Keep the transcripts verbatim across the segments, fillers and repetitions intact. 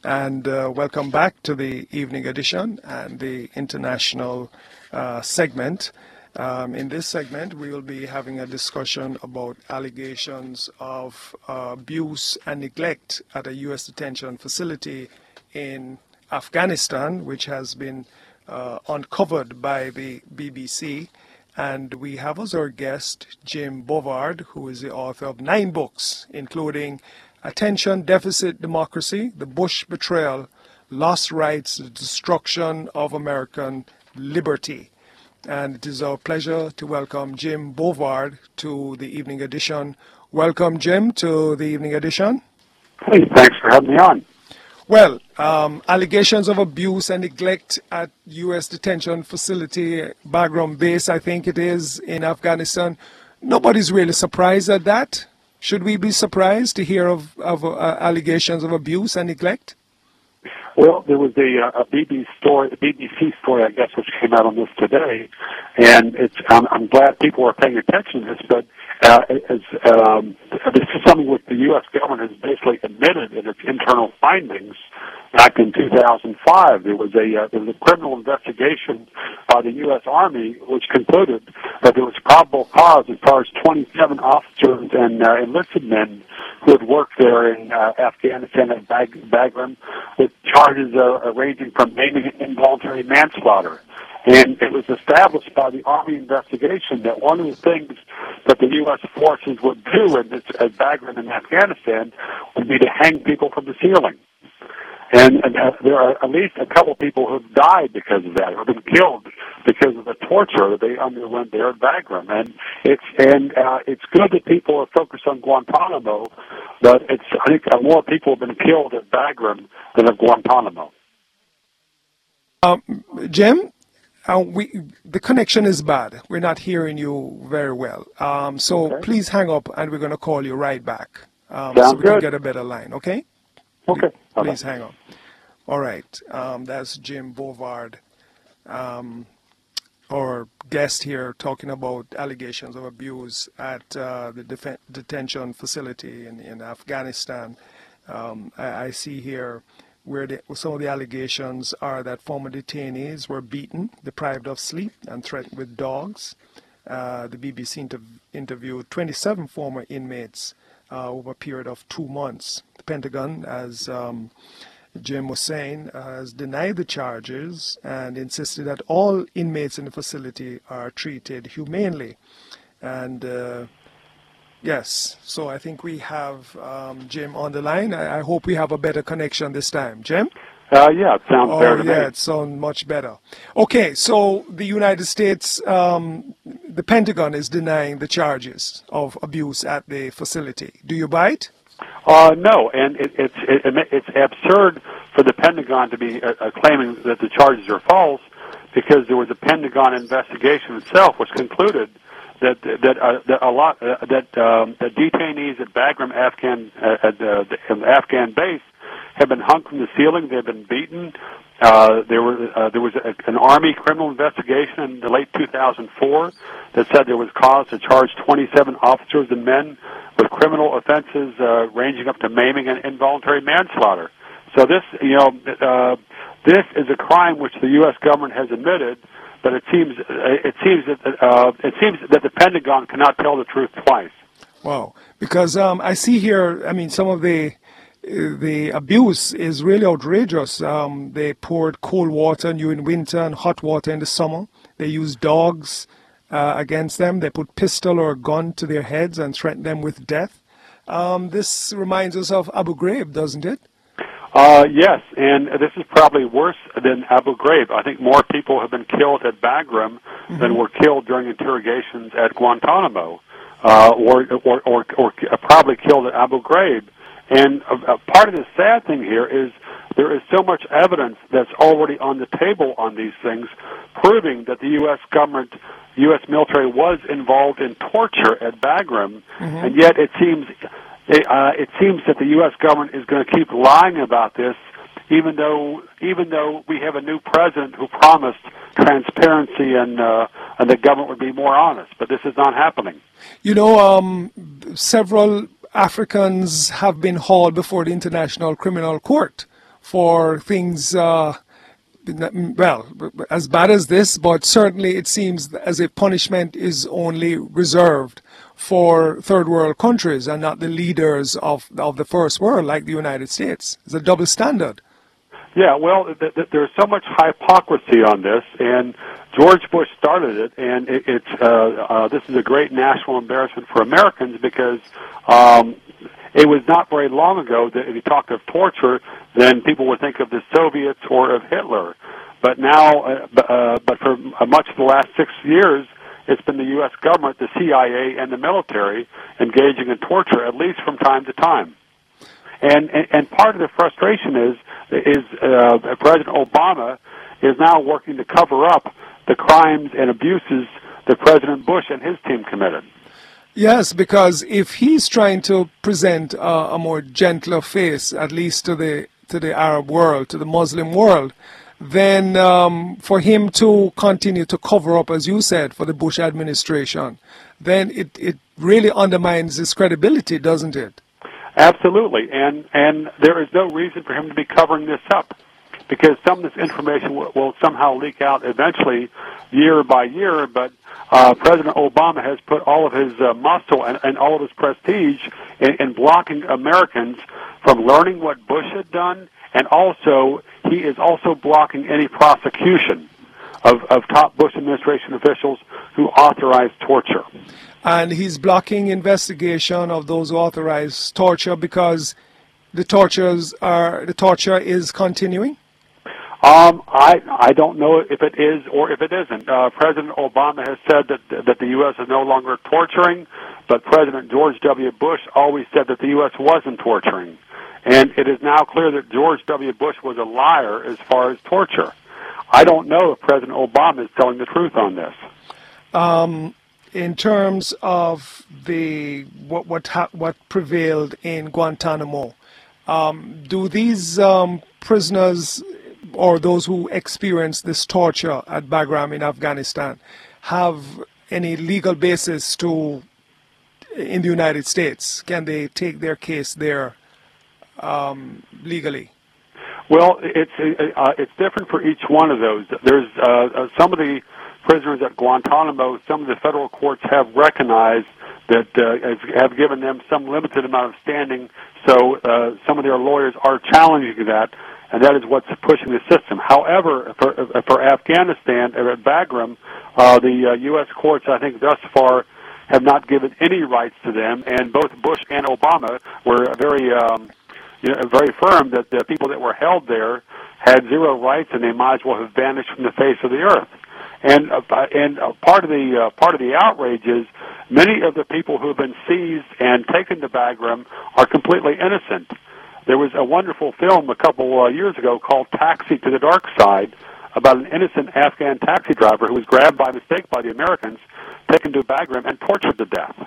and uh, welcome back to the evening edition and the international uh, segment. Um, in this segment, we will be having a discussion about allegations of uh, abuse and neglect at a U S detention facility in Afghanistan, which has been uh, uncovered by the B B C. And we have as our guest Jim Bovard, who is the author of nine books, including Attention Deficit Democracy, The Bush Betrayal, Lost Rights, The Destruction of American Liberty. And it is our pleasure to welcome Jim Bovard to the evening edition. Welcome, Jim, to the evening edition. Hey, thanks for having me on. Well, um, allegations of abuse and neglect at U S detention facility, Bagram Base, I think it is, in Afghanistan. Nobody's really surprised at that. Should we be surprised to hear of, of uh, allegations of abuse and neglect? Well, there was a, uh, a B B C story, a B B C story, I guess, which came out on this today, and it's. I'm, I'm glad people are paying attention to this. But uh, as, um, this is something which the U S government has basically admitted in its internal findings. Back in two thousand five, there was a uh, there was a criminal investigation by the U S Army which concluded that there was probable cause as far as twenty-seven officers and uh, enlisted men who had worked there in uh, Afghanistan at Bag- Bagram with charges uh, ranging from maiming and involuntary manslaughter. And it was established by the Army investigation that one of the things that the U S forces would do in this, at Bagram in Afghanistan would be to hang people from the ceiling. And, and uh, there are at least a couple people who've died because of that, or been killed because of the torture that they underwent there at Bagram. And it's and uh, it's good that people are focused on Guantanamo, but it's I think uh, more people have been killed at Bagram than at Guantanamo. Um, Jim, uh, we the connection is bad. We're not hearing you very well. Um, so Okay. Please hang up, and we're going to call you right back, um, Sounds so we good. can get a better line. Okay. Okay. Please hang on. All right. Um, that's Jim Bovard, um, our guest here, talking about allegations of abuse at uh, the def- detention facility in, in Afghanistan. Um, I, I see here where the, some of the allegations are that former detainees were beaten, deprived of sleep, and threatened with dogs. Uh, the B B C inter- interviewed twenty-seven former inmates uh, over a period of two months. The Pentagon, as um, Jim was saying, uh, has denied the charges and insisted that all inmates in the facility are treated humanely. And uh, yes, so I think we have um, Jim on the line. I, I hope we have a better connection this time. Jim? Uh, yeah, it sounds Oh, better to yeah, me. it sounds much better. Okay, so the United States, um, the Pentagon is denying the charges of abuse at the facility. Do you buy it? Uh, no, and it, it's it, it's absurd for the Pentagon to be uh, uh, claiming that the charges are false, because there was a Pentagon investigation itself which concluded that that, uh, that a lot uh, that um, the detainees at Bagram Afghan uh, at the, the Afghan base have been hung from the ceiling. They've been beaten. Uh, there was uh, there was a, an Army criminal investigation in the late two thousand four that said there was cause to charge twenty-seven officers and men with criminal offenses uh, ranging up to maiming and involuntary manslaughter. So this, you know, uh, this is a crime which the U S government has admitted, but it seems it seems that uh, it seems that the Pentagon cannot tell the truth twice. Wow, because um, I see here, I mean, some of the the abuse is really outrageous. Um, they poured cold water on you in winter and hot water in the summer. They used dogs uh, against them. They put pistol or gun to their heads and threatened them with death. Um, this reminds us of Abu Ghraib, doesn't it? Uh, yes, and this is probably worse than Abu Ghraib. I think more people have been killed at Bagram mm-hmm. than were killed during interrogations at Guantanamo, uh, or, or, or, or probably killed at Abu Ghraib. And a, a part of the sad thing here is there is so much evidence that's already on the table on these things, proving that the U S government, U S military was involved in torture at Bagram, mm-hmm. and yet it seems it, uh, it seems that the U S government is going to keep lying about this, even though even though we have a new president who promised transparency and uh, and the government would be more honest. But this is not happening. You know, um, several Africans have been hauled before the International Criminal Court for things, uh, well, as bad as this, but certainly it seems as if punishment is only reserved for third world countries and not the leaders of, of the first world like the United States. It's a double standard. Yeah, well, th- th- there's so much hypocrisy on this, and George Bush started it, and it, it's uh, uh, this is a great national embarrassment for Americans because um, it was not very long ago that if you talked of torture, then people would think of the Soviets or of Hitler. But now, uh, uh, but for much of the last six years, it's been the U S government, the C I A, and the military engaging in torture, at least from time to time. And and, and part of the frustration is is uh, President Obama is now working to cover up the crimes and abuses that President Bush and his team committed. Yes, because if he's trying to present uh, a more gentler face, at least to the to the Arab world, to the Muslim world, then um, for him to continue to cover up, as you said, for the Bush administration, then it, it really undermines his credibility, doesn't it? Absolutely, and and there is no reason for him to be covering this up, because some of this information will, will somehow leak out eventually, year by year. But uh, President Obama has put all of his uh, muscle and, and all of his prestige in, in blocking Americans from learning what Bush had done, and also he is also blocking any prosecution of, of top Bush administration officials who authorized torture. And he's blocking investigation of those who authorize torture because the tortures are the torture is continuing. Um, I I don't know if it is or if it isn't. Uh, President Obama has said that that the U S is no longer torturing, but President George W. Bush always said that the U S wasn't torturing, and it is now clear that George W. Bush was a liar as far as torture. I don't know if President Obama is telling the truth on this. Um. In terms of the what what ha- what prevailed in Guantanamo, um, do these um, prisoners or those who experienced this torture at Bagram in Afghanistan have any legal basis to in the United States? Can they take their case there um, legally? Well, it's uh, it's different for each one of those. There's uh, some of the prisoners at Guantanamo, some of the federal courts have recognized that uh, have given them some limited amount of standing, so uh, some of their lawyers are challenging that, and that is what's pushing the system. However, for, for Afghanistan, or at Bagram, uh, the uh, U S courts, I think, thus far have not given any rights to them, and both Bush and Obama were very, um, you know, very firm that the people that were held there had zero rights, and they might as well have vanished from the face of the earth. And uh, and uh, part of the uh, part of the outrage is many of the people who have been seized and taken to Bagram are completely innocent. There was a wonderful film a couple uh, years ago called Taxi to the Dark Side about an innocent Afghan taxi driver who was grabbed by mistake by the Americans, taken to Bagram, and tortured to death.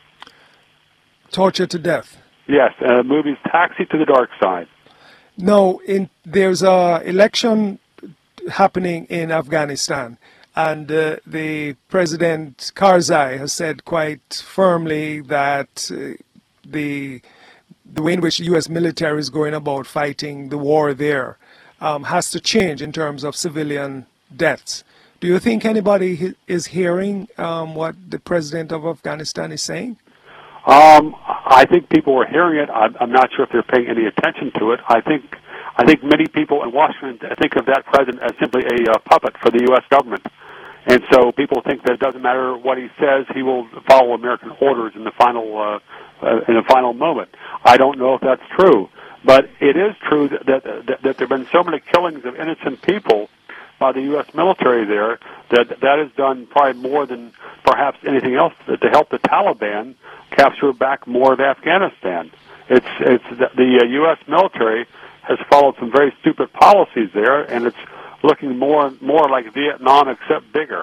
Tortured to death? Yes, uh, the movie's Taxi to the Dark Side. No, in, there's a election happening in Afghanistan. And uh, the President Karzai has said quite firmly that uh, the the way in which the U S military is going about fighting the war there um, has to change in terms of civilian deaths. Do you think anybody he- is hearing um, what the President of Afghanistan is saying? Um, I think people are hearing it. I'm, I'm not sure if they're paying any attention to it. I think I think many people in Washington think of that president as simply a uh, puppet for the U S government. And so people think that it doesn't matter what he says, he will follow American orders in the final uh, uh, in the final moment. I don't know if that's true, but it is true that that, that, that there have been so many killings of innocent people by the U S military there that that has done probably more than perhaps anything else to, to help the Taliban capture back more of Afghanistan. It's it's the, the uh, U S military has followed some very stupid policies there, and it's looking more more like Vietnam except bigger.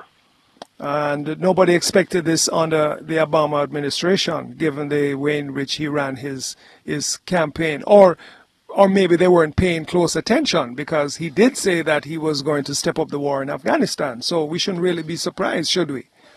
And nobody expected this under the Obama administration, given the way in which he ran his his campaign. Or or maybe they weren't paying close attention, because he did say that he was going to step up the war in Afghanistan. So we shouldn't really be surprised, should we?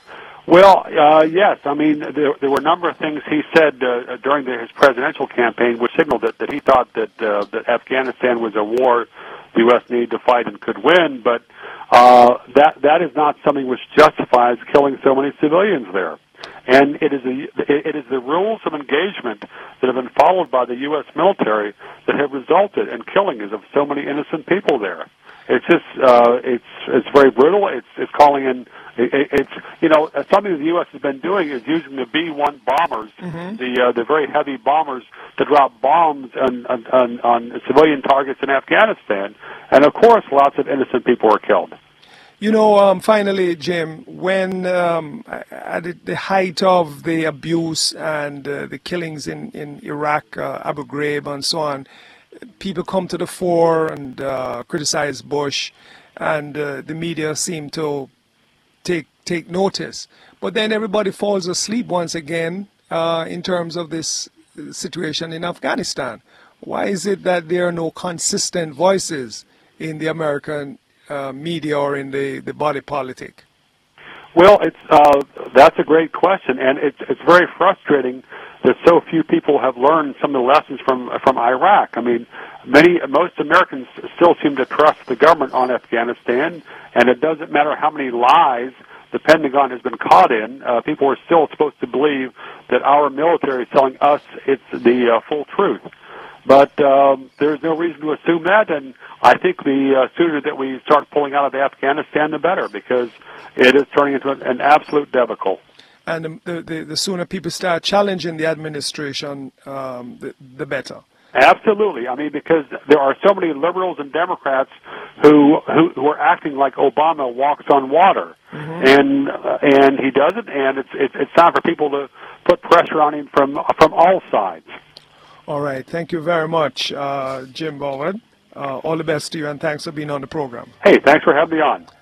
Well, uh, yes. I mean, there, there were a number of things he said uh, during the, his presidential campaign which signaled that, that he thought that, uh, that Afghanistan was a war the U S needed to fight and could win, but uh, that that is not something which justifies killing so many civilians there. And it is a, it is the rules of engagement that have been followed by the U S military that have resulted in killings of so many innocent people there. It's just uh, it's it's very brutal. It's it's calling in. It, it's you know something that the U S has been doing is using the B one bombers, mm-hmm. the uh, the very heavy bombers, to drop bombs on, on on civilian targets in Afghanistan, and of course, lots of innocent people are killed. You know, um, finally, Jim, when um, at the height of the abuse and uh, the killings in in Iraq, uh, Abu Ghraib, and so on, people come to the fore and uh, criticize Bush, and uh, the media seem to take take notice. But then everybody falls asleep once again uh, in terms of this situation in Afghanistan. Why is it that there are no consistent voices in the American uh, media or in the, the body politic? Well, it's uh, that's a great question, and it's it's very frustrating that so few people have learned some of the lessons from from Iraq. I mean, many most Americans still seem to trust the government on Afghanistan, and it doesn't matter how many lies the Pentagon has been caught in. Uh, people are still supposed to believe that our military is telling us it's the uh, full truth. But um, there's no reason to assume that, and I think the uh, sooner that we start pulling out of Afghanistan, the better, because it is turning into an, an absolute debacle. And the, the, the sooner people start challenging the administration, um, the, the better. Absolutely. I mean, because there are so many liberals and Democrats who who, who are acting like Obama walks on water, mm-hmm. and uh, and he doesn't. And it's, it's it's time for people to put pressure on him from from all sides. All right. Thank you very much, uh, Jim Bourvard. Uh, all the best to you, and thanks for being on the program. Hey, thanks for having me on.